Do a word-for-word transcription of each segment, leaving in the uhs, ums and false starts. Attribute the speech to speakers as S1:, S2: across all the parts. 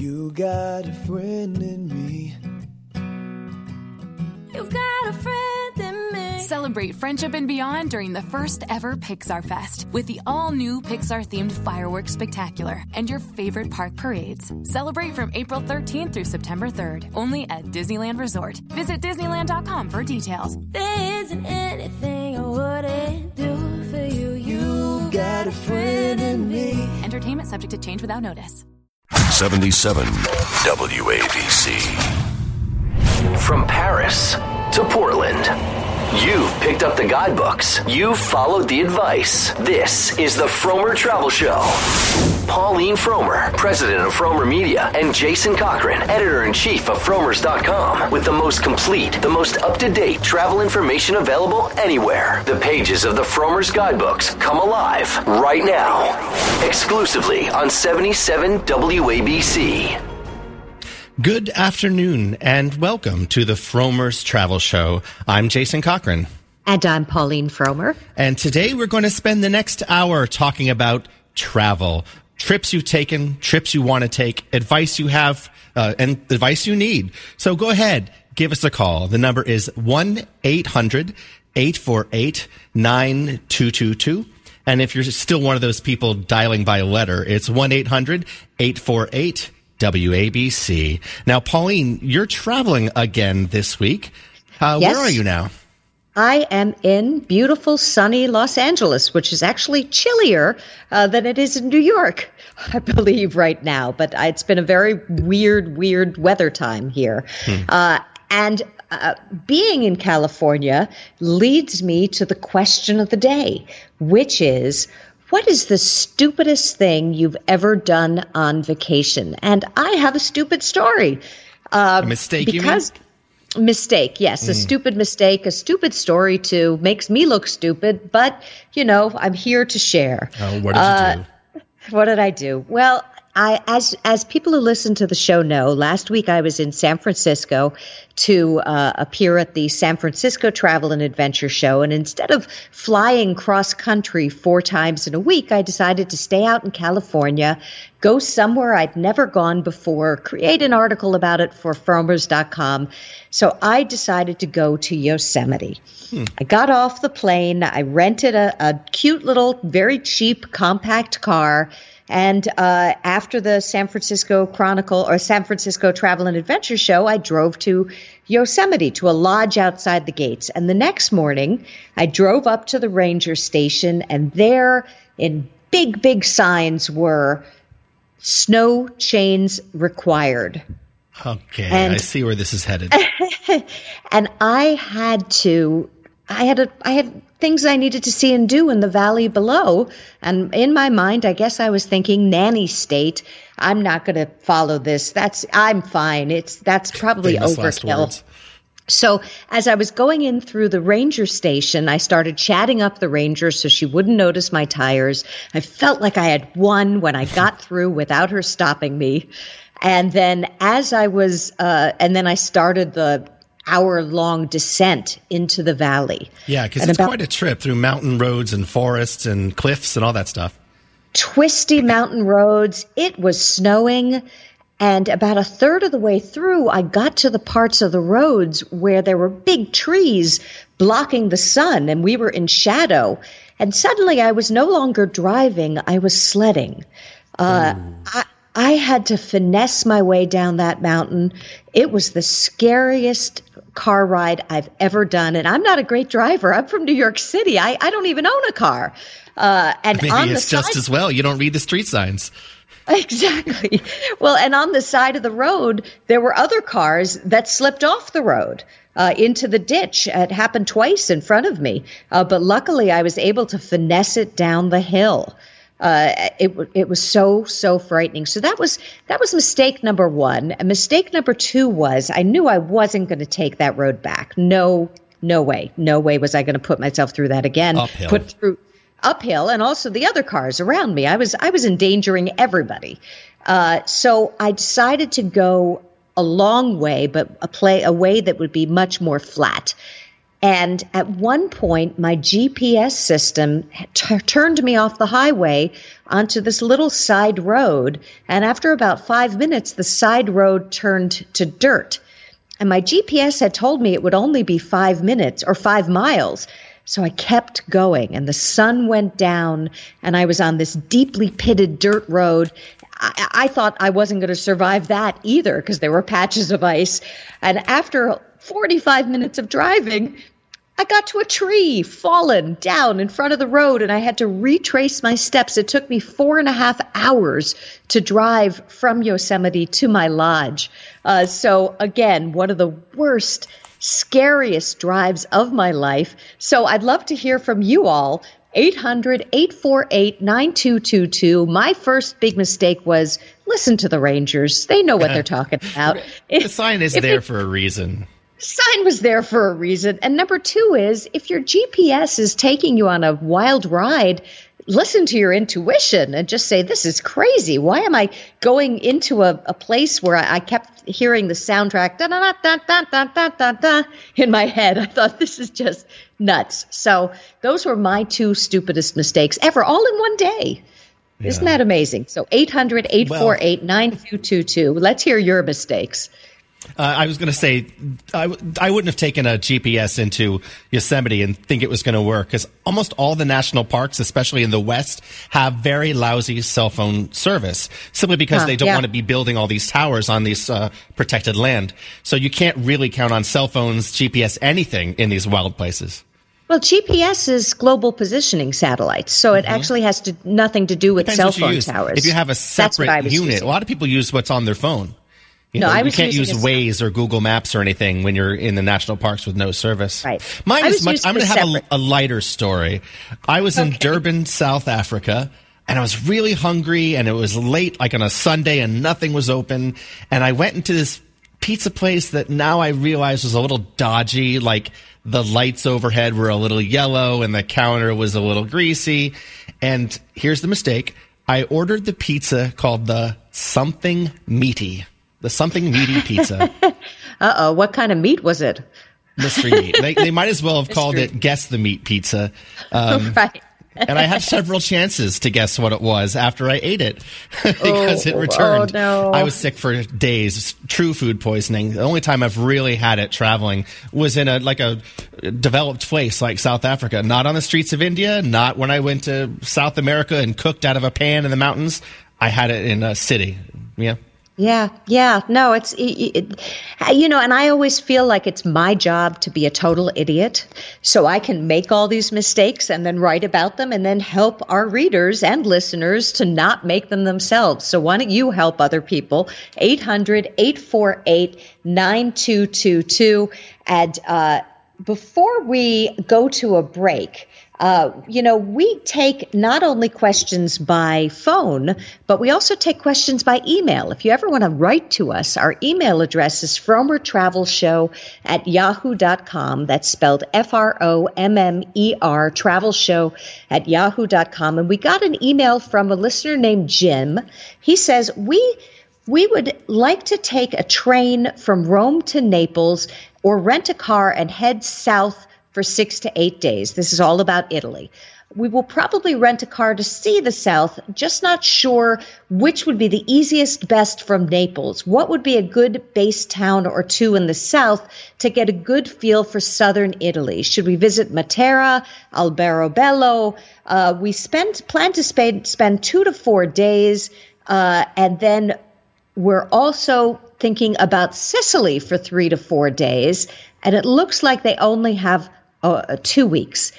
S1: You got a friend in me.
S2: You've got a friend in me.
S3: Celebrate friendship and beyond during the first ever Pixar Fest with the all-new Pixar-themed fireworks spectacular and your favorite park parades. Celebrate from April thirteenth through September third, only at Disneyland Resort. Visit Disneyland dot com for details.
S2: There isn't anything I wouldn't do for you.
S1: You got a friend in me.
S3: Entertainment subject to change without notice.
S4: seventy-seven W A B C.
S5: From Paris to Portland, you've picked up the guidebooks. You've followed the advice. This is the Frommer Travel Show. Pauline Frommer, president of Frommer Media, and Jason Cochran, editor-in-chief of Frommers dot com, with the most complete, the most up-to-date travel information available anywhere. The pages of the Frommer's guidebooks come alive right now, exclusively on seventy-seven W A B C.
S6: Good afternoon and welcome to the Frommer's Travel Show. I'm Jason Cochran.
S7: And I'm Pauline Frommer.
S6: And today we're going to spend the next hour talking about travel. Trips you've taken, trips you want to take, advice you have, uh, and advice you need. So go ahead, give us a call. The number is one eight hundred eight four eight nine two two two. And if you're still one of those people dialing by letter, it's one eight hundred eight four eight W A B C. Now, Pauline, you're traveling again this week. Uh,
S7: yes.
S6: Where are you now?
S7: I am in beautiful, sunny Los Angeles, which is actually chillier uh, than it is in New York, I believe, right now. But it's been a very weird, weird weather time here. Hmm. Uh, and uh, being in California leads me to the question of the day, which is, what is the stupidest thing you've ever done on vacation? And I have a stupid story. Uh,
S6: a mistake,
S7: because,
S6: you mean?
S7: Mistake, yes. Mm. A stupid mistake, a stupid story too. Makes me look stupid, but, you know, I'm here to share.
S6: Oh, what did
S7: uh,
S6: you do?
S7: What did I do? Well, I, as as people who listen to the show know, last week I was in San Francisco to uh, appear at the San Francisco Travel and Adventure Show. And instead of flying cross country four times in a week, I decided to stay out in California, go somewhere I'd never gone before, create an article about it for Frommers dot com. So I decided to go to Yosemite. Hmm. I got off the plane. I rented a, a cute little, very cheap, compact car. And uh, after the San Francisco Chronicle or San Francisco Travel and Adventure Show, I drove to Yosemite, to a lodge outside the gates. And the next morning, I drove up to the ranger station, and there in big, big signs were snow chains required.
S6: Okay,
S7: and,
S6: I see where this is headed.
S7: And I had to, I had a, I had things I needed to see and do in the valley below. And in my mind, I guess I was thinking, nanny state, I'm not going to follow this. That's, I'm fine. It's, that's probably
S6: Famous last
S7: overkill.
S6: words.
S7: So as I was going in through the ranger station, I started chatting up the ranger so she wouldn't notice my tires. I felt like I had won when I got through without her stopping me. And then as I was, uh, and then I started the hour-long descent into the valley.
S6: Yeah, because it's about, quite a trip through mountain roads and forests and cliffs and all that stuff.
S7: Twisty mountain roads. It was snowing. And about a third of the way through, I got to the parts of the roads where there were big trees blocking the sun, and we were in shadow. And suddenly I was no longer driving, I was sledding. Uh, I, I had to finesse my way down that mountain. It was the scariest car ride I've ever done. And I'm not a great driver. I'm from New York City. I, I don't even own a car. Uh, and
S6: Maybe
S7: on
S6: it's
S7: the
S6: just
S7: side-
S6: as well. You don't read the street signs.
S7: Exactly. Well, and on the side of the road, there were other cars that slipped off the road uh, into the ditch. It happened twice in front of me. Uh, but luckily, I was able to finesse it down the hill. Uh, it it was so, so frightening. So that was that was mistake number one. And mistake number two was I knew I wasn't going to take that road back. No, no way. No way was I going to put myself through that again.
S6: Uphill.
S7: Put through uphill and also the other cars around me. I was I was endangering everybody. Uh, so I decided to go a long way, but a play a way that would be much more flat. And at one point, my G P S system t- turned me off the highway onto this little side road. And after about five minutes, the side road turned to dirt. And my G P S had told me it would only be five minutes or five miles. So I kept going, and the sun went down, and I was on this deeply pitted dirt road. I, I thought I wasn't going to survive that either because there were patches of ice. And after forty-five minutes of driving, I got to a tree fallen down in front of the road, and I had to retrace my steps. It took me four and a half hours to drive from Yosemite to my lodge. Uh, so again, one of the worst, scariest drives of my life. So I'd love to hear from you all. eight hundred, eight four eight, nine two two two. My first big mistake was listen to the Rangers. They know what they're talking about.
S6: The sign is
S7: If
S6: there
S7: it-
S6: for a reason.
S7: Sign was there for a reason. And number two is if your G P S is taking you on a wild ride, listen to your intuition and just say, this is crazy. Why am I going into a, a place where I, I kept hearing the soundtrack da, da, da, da, da, da, da, da, in my head? I thought this is just nuts. So those were my two stupidest mistakes ever, all in one day. Yeah. Isn't that amazing? So eight hundred, eight four eight, nine two two two. Let's hear your mistakes.
S6: Uh, I was going to say, I, w- I wouldn't have taken a G P S into Yosemite and think it was going to work because almost all the national parks, especially in the West, have very lousy cell phone service simply because
S7: huh,
S6: they don't
S7: yeah.
S6: want to be building all these towers on these uh, protected land. So you can't really count on cell phones, G P S, anything in these wild places.
S7: Well, G P S is global positioning satellites, so it mm-hmm. actually has to, nothing to do with
S6: Depends
S7: cell phone
S6: use.
S7: towers.
S6: If you have a separate unit,
S7: using.
S6: a lot of people use what's on their phone. You
S7: no,
S6: know,
S7: I was
S6: you can't use
S7: using
S6: Waze or Google Maps or anything when you're in the national parks with no service.
S7: Right.
S6: Mine
S7: I
S6: is
S7: was
S6: much.
S7: using
S6: I'm going to
S7: a
S6: have a,
S7: separate.
S6: a lighter story. I was in
S7: Okay.
S6: Durban, South Africa, and I was really hungry, and it was late, like on a Sunday, and nothing was open. And I went into this pizza place that now I realize was a little dodgy. Like the lights overhead were a little yellow, and the counter was a little greasy. And here's the mistake: I ordered the pizza called the Something Meaty. The Something Meaty pizza.
S7: Uh-oh, what kind of meat was it?
S6: Mystery meat. They, they might as well have called it Guess the Meat Pizza. Um,
S7: right.
S6: and I had several chances to guess what it was after I ate it because
S7: Oh,
S6: it returned.
S7: oh, no.
S6: I was sick for days. True food poisoning. The only time I've really had it traveling was in a like a developed place like South Africa. Not on the streets of India. Not when I went to South America and cooked out of a pan in the mountains. I had it in a city. Yeah.
S7: Yeah, yeah. No, it's, it, it, you know, and I always feel like it's my job to be a total idiot so I can make all these mistakes and then write about them and then help our readers and listeners to not make them themselves. So why don't you help other people? eight hundred, eight four eight, nine two two two. And uh, before we go to a break, Uh, you know, we take not only questions by phone, but we also take questions by email. If you ever want to write to us, our email address is frommertravelshow at yahoo dot com. That's spelled F R O M M E R, travel show at yahoo dot com. And we got an email from a listener named Jim. He says, we we would like to take a train from Rome to Naples or rent a car and head south for six to eight days. This is all about Italy. We will probably rent a car to see the South, just not sure which would be the easiest, best from Naples. What would be a good base town or two in the South to get a good feel for southern Italy? Should we visit Matera, Alberobello? Uh, we spend, plan to spend, spend two to four days, uh, and then we're also thinking about Sicily for three to four days, and it looks like they only have uh, two weeks.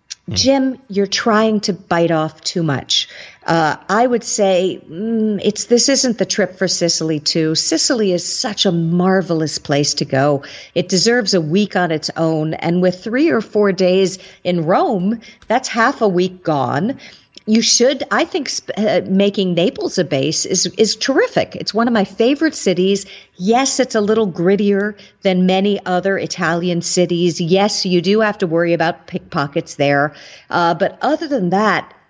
S7: Jim, you're trying to bite off too much. Uh, I would say mm, it's this isn't the trip for Sicily, too. Sicily is such a marvelous place to go. It deserves a week on its own, and with three or four days in Rome, that's half a week gone. You should, I think, uh, making Naples a base is is terrific. It's one of my favorite cities. Yes, it's a little grittier than many other Italian cities. Yes, you do have to worry about pickpockets there. Uh, but other than that,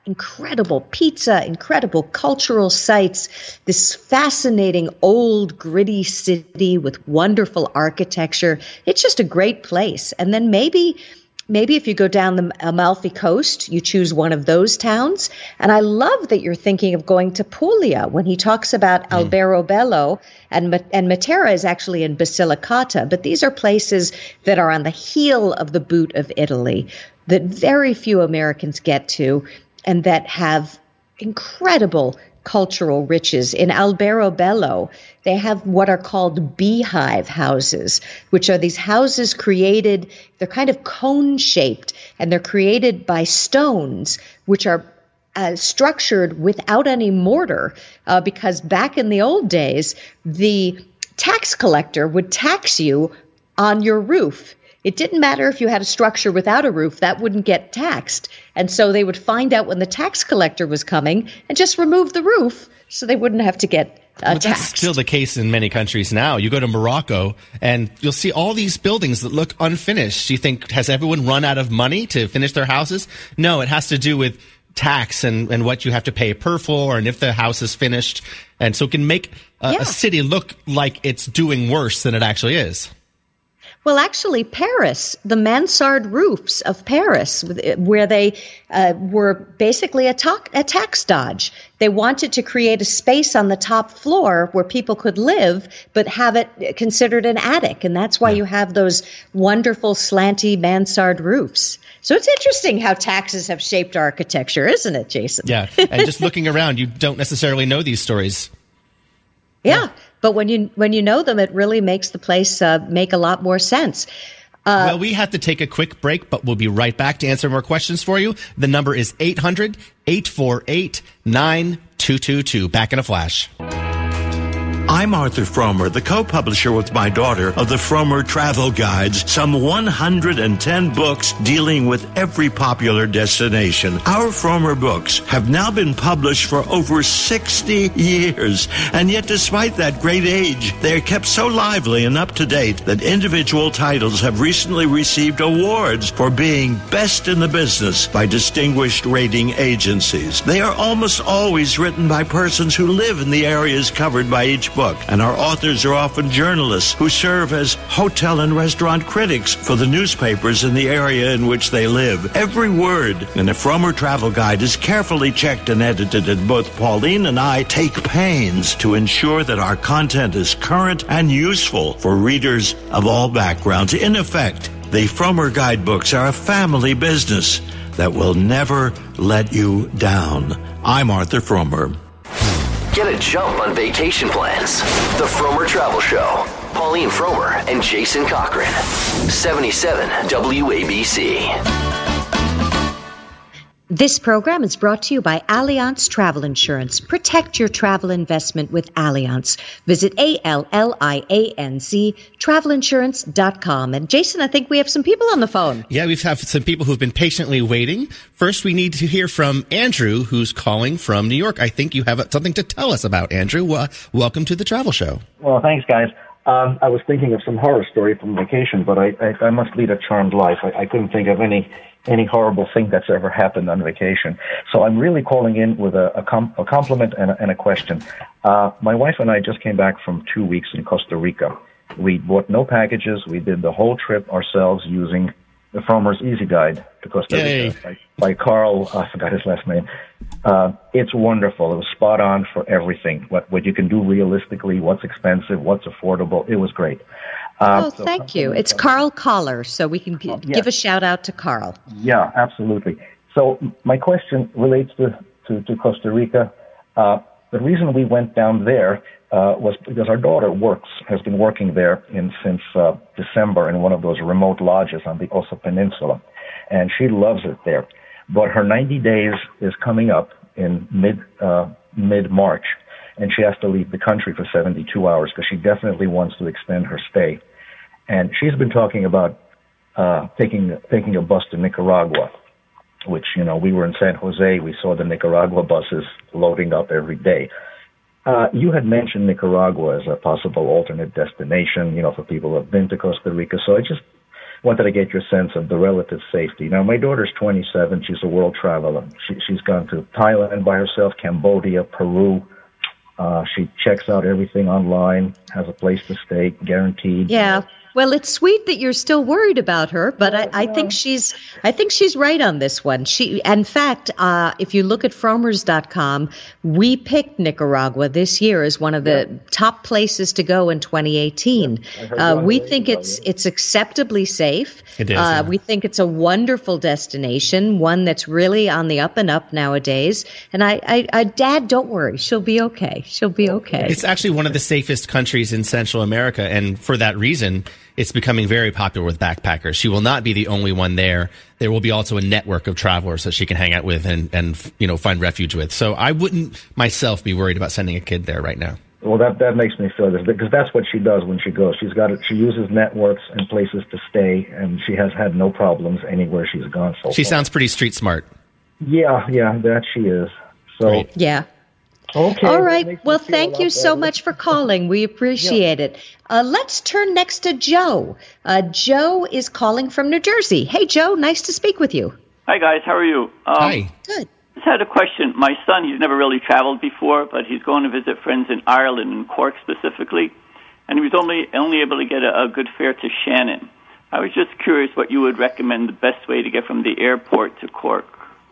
S7: incredible pizza, incredible cultural sites, this fascinating old gritty city with wonderful architecture. It's just a great place. And then maybe Maybe if you go down the Amalfi Coast, you choose one of those towns. And I love that you're thinking of going to Puglia when he talks about mm. Alberobello, and and Matera is actually in Basilicata. But these are places that are on the heel of the boot of Italy that very few Americans get to, and that have incredible cultural riches. In Alberobello, they have what are called beehive houses, which are these houses created, they're kind of cone-shaped, and they're created by stones, which are uh, structured without any mortar, uh, because back in the old days, the tax collector would tax you on your roof. It didn't matter if you had a structure without a roof, that wouldn't get taxed. And so they would find out when the tax collector was coming and just remove the roof so they wouldn't have to get uh,
S6: but that's
S7: taxed.
S6: Still the case in many countries now. You go to Morocco and you'll see all these buildings that look unfinished. You think, has everyone run out of money to finish their houses? No, it has to do with tax and, and what you have to pay per floor and if the house is finished. And so it can make a,
S7: yeah.
S6: a city look like it's doing worse than it actually is.
S7: Well, actually, Paris, the mansard roofs of Paris, where they uh, were basically a, ta- a tax dodge. They wanted to create a space on the top floor where people could live, but have it considered an attic. And that's why yeah. you have those wonderful slanty mansard roofs. So it's interesting how taxes have shaped architecture, isn't it, Jason?
S6: Yeah, and just looking around, you don't necessarily know these stories.
S7: Yeah. yeah. But when you when you know them, it really makes the place uh, make a lot more sense. Uh,
S6: well, we have to take a quick break, but we'll be right back to answer more questions for you. The number is eight hundred, eight four eight, nine two two two. Back in a flash.
S8: I'm Arthur Fromer, the co-publisher with my daughter of the Fromer Travel Guides, some one hundred ten books dealing with every popular destination. Our Fromer books have now been published for over sixty years, and yet despite that great age, they are kept so lively and up-to-date that individual titles have recently received awards for being best in the business by distinguished rating agencies. They are almost always written by persons who live in the areas covered by each book, and our authors are often journalists who serve as hotel and restaurant critics for the newspapers in the area in which they live. Every word in the Fromer Travel Guide is carefully checked and edited, and both Pauline and I take pains to ensure that our content is current and useful for readers of all backgrounds. In effect, the Fromer Guidebooks are a family business that will never let you down. I'm Arthur Fromer.
S5: Get a jump on vacation plans. The Fromer Travel Show. Pauline Fromer and Jason Cochran. seventy-seven W A B C.
S7: This program is brought to you by Allianz Travel Insurance. Protect your travel investment with Allianz. Visit A L L I A N Z, travel insurance dot com. And Jason, I think we have some people on the phone.
S6: Yeah, we have some people who've been patiently waiting. First, we need to hear from Andrew, who's calling from New York. I think you have something to tell us about, Andrew. Uh, welcome to the Travel Show.
S9: Well, thanks, guys. Um, I was thinking of some horror story from vacation, but I, I, I must lead a charmed life. I, I couldn't think of any any horrible thing that's ever happened on vacation. So I'm really calling in with a, a, com- a compliment and a, and a question. Uh, my wife and I just came back from two weeks in Costa Rica. We bought no packages. We did the whole trip ourselves using the Fromer's Easy Guide to Costa Rica by, by Carl, I forgot his last name. Uh, it's wonderful. It was spot on for everything. What, what you can do realistically, what's expensive, what's affordable. It was great. Uh,
S7: oh,
S9: so
S7: thank you. It's Carl Collar, so we can g-
S9: oh, yeah.
S7: give a shout out to Carl.
S9: Yeah, absolutely. So my question relates to, to, to Costa Rica. Uh, the reason we went down there uh, was because our daughter works, has been working there in, since uh, December in one of those remote lodges on the Osa Peninsula, and she loves it there. But her ninety days is coming up in mid uh, mid-March, and she has to leave the country for seventy-two hours because she definitely wants to extend her stay. And she's been talking about uh, taking taking a bus to Nicaragua, which, you know, we were in San Jose. We saw the Nicaragua buses loading up every day. Uh, you had mentioned Nicaragua as a possible alternate destination, you know, for people who have been to Costa Rica. So I just wanted to get your sense of the relative safety. Now, my daughter's twenty-seven. She's a world traveler. She, she's gone to Thailand by herself, Cambodia, Peru. Uh, she checks out everything online, has a place to stay, guaranteed.
S7: Yeah. Well, it's sweet that you're still worried about her, but I, I think she's I think she's right on this one. She, in fact, uh, if you look at Fromers dot com, we picked Nicaragua this year as one of the yeah. top places to go in twenty eighteen. Yeah, uh, we think it's it. it's acceptably safe.
S6: It is.
S7: Uh,
S6: yeah.
S7: We think it's a wonderful destination, one that's really on the up and up nowadays. And I, I, I Dad, don't worry, she'll be okay. She'll be okay.
S6: It's actually one of the safest countries in Central America, and for that reason, it's becoming very popular with backpackers. She will not be the only one there. There will be also a network of travelers that she can hang out with and, and you know, find refuge with. So I wouldn't myself be worried about sending a kid there right now.
S9: Well, that that makes me feel good because that's what she does when she goes. She's got it. She uses networks and places to stay, and she has had no problems anywhere she's gone so
S6: She
S9: far.
S6: sounds pretty street smart.
S9: Yeah, yeah, that she is. So
S6: Great.
S7: Yeah.
S9: Okay.
S7: All right. Well, thank you so much for calling. We appreciate
S9: yeah.
S7: it. Uh, let's turn next to Joe. Uh, Joe is calling from New Jersey. Hey, Joe, nice to speak with you.
S10: Hi, guys. How are you? Um,
S6: Hi.
S7: Good.
S10: I just had a question. My son, he's never really traveled before, but he's going to visit friends in Ireland, in Cork specifically, and he was only only able to get a, a good fare to Shannon. I was just curious what you would recommend the best way to get from the airport to Cork.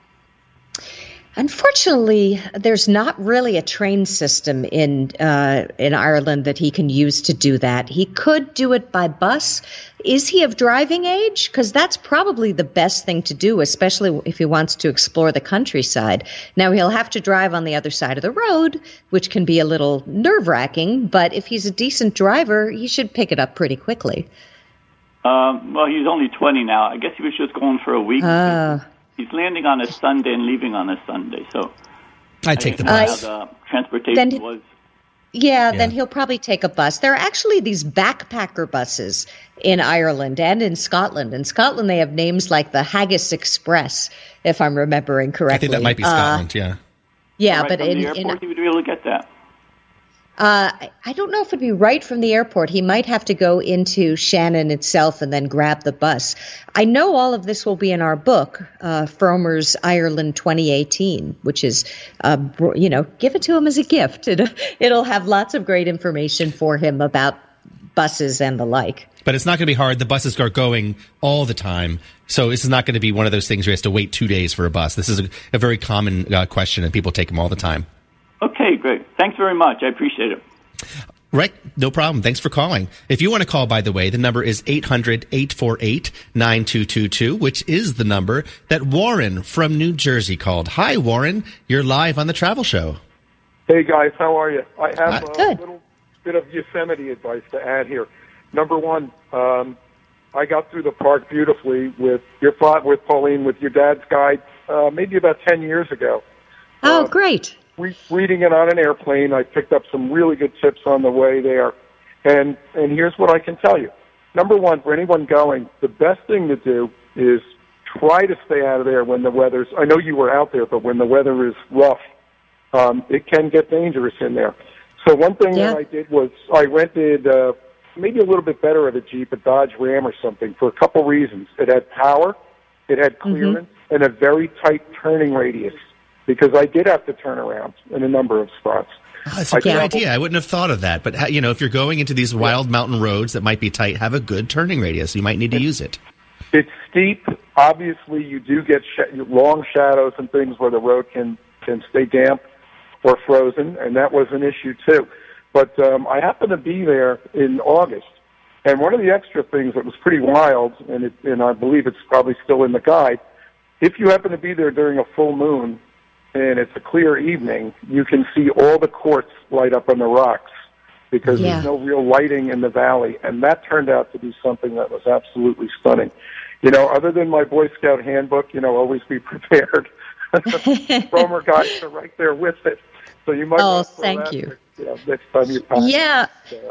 S7: Unfortunately, there's not really a train system in uh, in Ireland that he can use to do that. He could do it by bus. Is he of driving age? Because that's probably the best thing to do, especially if he wants to explore the countryside. Now, he'll have to drive on the other side of the road, which can be a little nerve-wracking, but if he's a decent driver, he should pick it up pretty quickly.
S10: Um, well, he's only twenty now. I guess he was just going for a week.
S7: Uh,
S10: He's landing on a Sunday and leaving on a Sunday, so
S6: I'd take the
S10: I
S6: bus.
S10: didn't know how the transportation
S7: Then-
S10: was.
S7: Yeah,
S6: Yeah.
S7: then he'll probably take a bus. There are actually these backpacker buses in Ireland and in Scotland. In Scotland, they have names like the Haggis Express, if I'm remembering correctly.
S6: I think that might be
S7: Uh,
S6: Scotland, yeah.
S7: yeah,
S10: right
S7: but
S10: from
S7: in,
S10: the
S7: in
S10: airport, he would be able to get that.
S7: Uh, I- I don't know if it'd be right from the airport. He might have to go into Shannon itself and then grab the bus. I know all of this will be in our book, uh, Fromers Ireland twenty eighteen, which is, uh, br- you know, give it to him as a gift. It, it'll have lots of great information for him about buses and the like.
S6: But it's not going to be hard. The buses are going all the time. So this is not going to be one of those things where you have to wait two days for a bus. This is a, a very common uh, question, and people take them all the time.
S10: Okay, great. Thanks very much. I appreciate it.
S6: Right. No problem. Thanks for calling. If you want to call, by the way, the number is eight hundred, eight four eight, nine two two two, which is the number that Warren from New Jersey called. Hi, Warren. You're live on the Travel Show.
S11: Hey, guys. How are you? I have
S6: Hi.
S11: a
S7: Good.
S11: little bit of Yosemite advice to add here. Number one, um, I got through the park beautifully with your fa- with Pauline, with your dad's guide, uh, maybe about ten years ago.
S7: Oh,
S11: Uh,
S7: great.
S11: Re- reading it on an airplane, I picked up some really good tips on the way there. And and here's what I can tell you. Number one, for anyone going, the best thing to do is try to stay out of there when the weather's, I know you were out there, but when the weather is rough, um, it can get dangerous in there. So one thing
S7: Yeah.
S11: that I did was I rented uh, maybe a little bit better of a Jeep, a Dodge Ram or something, for a couple reasons. It had power, it had clearance, mm-hmm. and a very tight turning radius, because I did have to turn around in a number of spots.
S6: Oh, that's a
S11: I
S6: good
S11: traveled-
S6: idea. I wouldn't have thought of that. But, ha- you know, if you're going into these wild mountain roads that might be tight, have a good turning radius. You might need to use it.
S11: It's steep. Obviously, you do get sh- long shadows and things where the road can, can stay damp or frozen, and that was an issue, too. But um, I happened to be there in August, and one of the extra things that was pretty wild, and, it, and I believe it's probably still in the guide, if you happen to be there during a full moon, and it's a clear evening, you can see all the quartz light up on the rocks because
S7: Yeah.
S11: there's no real lighting in the valley. And that turned out to be something that was absolutely stunning. You know, other than my Boy Scout handbook, you know, always be prepared. Romer guides are right there with it. So you might
S7: Oh,
S11: want to throw
S7: thank
S11: that
S7: you.
S11: there, you know, next time you pass.
S7: Yeah,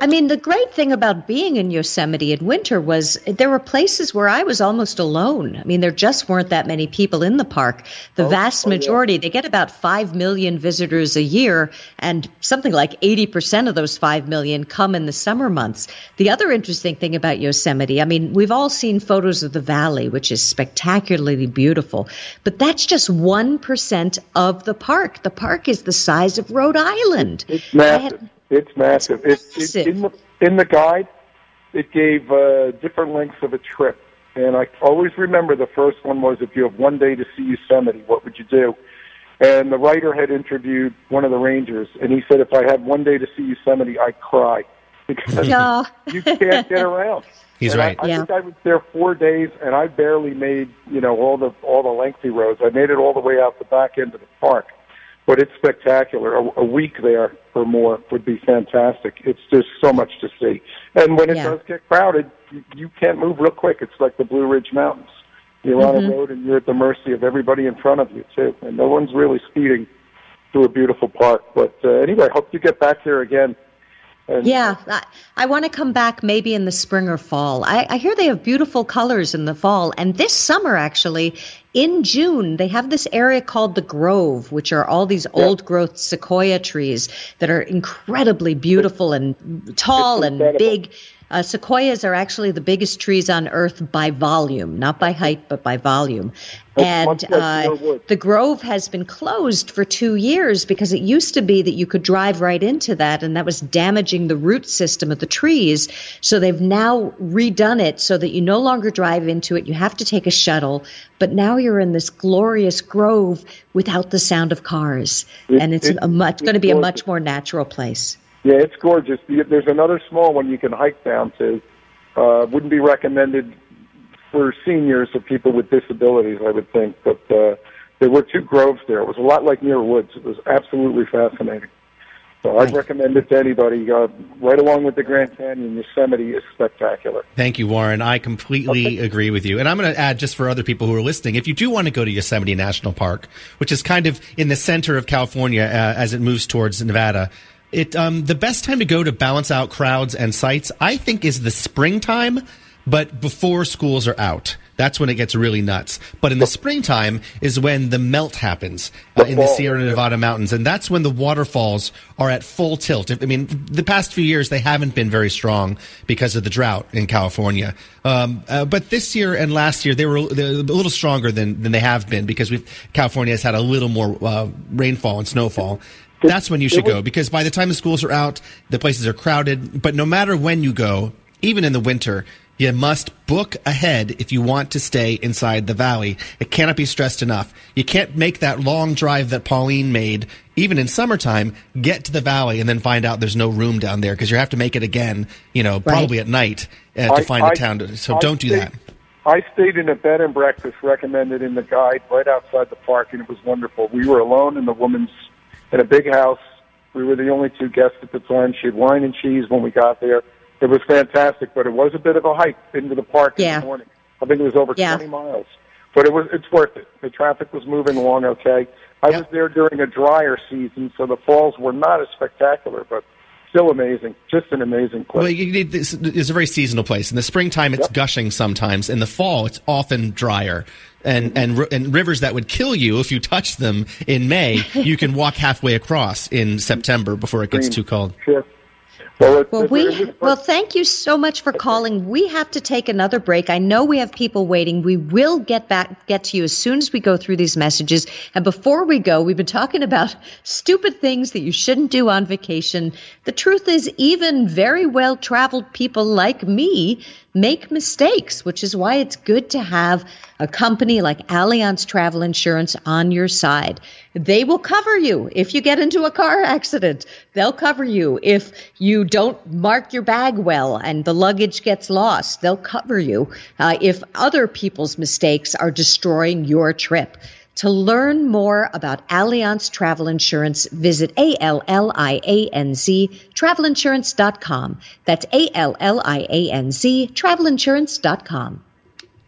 S7: I mean, the great thing about being in Yosemite in winter was there were places where I was almost alone. I mean, there just weren't that many people in the park. The
S11: Oh,
S7: vast
S11: oh, yeah.
S7: majority, they get about five million visitors a year, and something like eighty percent of those five million come in the summer months. The other interesting thing about Yosemite, I mean, we've all seen photos of the valley, which is spectacularly beautiful, but that's just one percent of the park. The park is the size of Rhode Island.
S11: It's massive. It's massive. It's
S7: It's
S11: It,
S7: massive.
S11: in, the, in the guide, it gave uh, different lengths of a trip. And I always remember the first one was, if you have one day to see Yosemite, what would you do? And the writer had interviewed one of the rangers, and he said, if I had one day to see Yosemite, I'd cry. Because
S7: Yeah.
S11: you can't get around.
S6: He's
S11: And
S6: right.
S11: I, I
S7: Yeah.
S11: think I was there four days, and I barely made, you know, all the all the lengthy roads. I made it all the way out the back end of the park. But it's spectacular. A, a week there or more would be fantastic. It's just so much to see. And when it
S7: Yeah.
S11: does get crowded, you, you can't move real quick. It's like the Blue Ridge Mountains. You're on a road, and you're at the mercy of everybody in front of you, too. And no one's really speeding through a beautiful park. But uh, anyway, I hope you get back there again. And
S7: Yeah, I, I want to come back maybe in the spring or fall. I, I hear they have beautiful colors in the fall. And this summer, actually, in June, they have this area called the Grove, which are all these old growth sequoia trees that are incredibly beautiful and tall and
S11: incredible.
S7: big. Uh, sequoias are actually the biggest trees on Earth by volume, not by height, but by volume.
S11: That's
S7: And
S11: much like
S7: uh,
S11: Muir Woods.
S7: the Grove has been closed for two years because it used to be that you could drive right into that, and that was damaging the root system of the trees. So they've now redone it so that you no longer drive into it. You have to take a shuttle, but now you're in this glorious grove without the sound of cars,
S11: It-
S7: and it's
S11: it-
S7: a much
S11: it's
S7: going to be a
S11: gorgeous.
S7: much more natural place.
S11: Yeah, it's gorgeous. There's another small one you can hike down to. Uh, wouldn't be recommended for seniors or people with disabilities, I would think. But uh, there were two groves there. It was a lot like Muir Woods. It was absolutely fascinating. So I'd recommend it to anybody. Uh, right along with the Grand Canyon, Yosemite is spectacular.
S6: Thank you, Warren. I completely agree with you. And I'm going to add, just for other people who are listening, if you do want to go to Yosemite National Park, which is kind of in the center of California uh, as it moves towards Nevada, it um, the best time to go to balance out crowds and sites, I think, is the springtime, but before schools are out. That's when it gets really nuts. But in the springtime is when the melt happens uh, in the Sierra Nevada mountains, and that's when the waterfalls are at full tilt. I mean, the past few years they haven't been very strong because of the drought in California. Um, uh, but this year and last year they were, they were a little stronger than, than they have been because we've, California has had a little more uh, rainfall and snowfall. That's when you should go, because by the time the schools are out, the places are crowded. But no matter when you go, even in the winter, you must book ahead if you want to stay inside the valley. It cannot be stressed enough. You can't make that long drive that Pauline made, even in summertime, get to the valley and then find out there's no room down there, because you have to make it again, you know, probably at night uh, to
S11: I-
S6: find
S11: I-
S6: a town. To, so
S11: I
S6: don't do
S11: stayed-
S6: that.
S11: I stayed in a bed and breakfast recommended in the guide right outside the park, and it was wonderful. We were alone in the woman's, in a big house. We were the only two guests at the time. She had wine and cheese when we got there. It was fantastic, but it was a bit of a hike into the park
S7: Yeah.
S11: in the morning. I think it was over
S7: Yeah.
S11: twenty miles. But it was it's worth it. The traffic was moving along okay. I
S6: Yep.
S11: was there during a drier season, so the falls were not as spectacular, but still amazing. Just an amazing place.
S6: Well, you need, this is a very seasonal place. In the springtime, it's
S11: Yep.
S6: gushing sometimes. In the fall, it's often drier. And, and ri- and rivers that would kill you if you touched them in May, you can walk halfway across in September before it gets too cold.
S11: Sure. Well, it,
S7: Well,
S11: it-
S7: we
S11: it was-
S7: well, thank you so much for calling. We have to take another break. I know we have people waiting. We will get back get to you as soon as we go through these messages. And before we go, we've been talking about stupid things that you shouldn't do on vacation. The truth is, even very well traveled people like me make mistakes, which is why it's good to have a company like Allianz Travel Insurance on your side. They will cover you if you get into a car accident. They'll cover you if you don't mark your bag well and the luggage gets lost. They'll cover you uh, if other people's mistakes are destroying your trip. To learn more about Allianz Travel Insurance, visit A L L I A N Z travel insurance dot com. That's A L L I A N Z travel insurance dot com.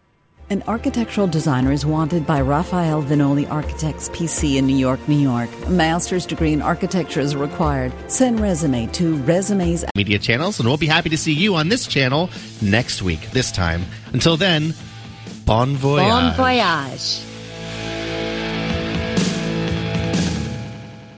S12: An architectural designer is wanted by Raphael Vinoli Architects P C in New York, New York. A master's degree in architecture is required. Send resume to resumes
S6: media channels, and we'll be happy to see you on this channel next week, this time. Until then, bon voyage.
S7: Bon voyage.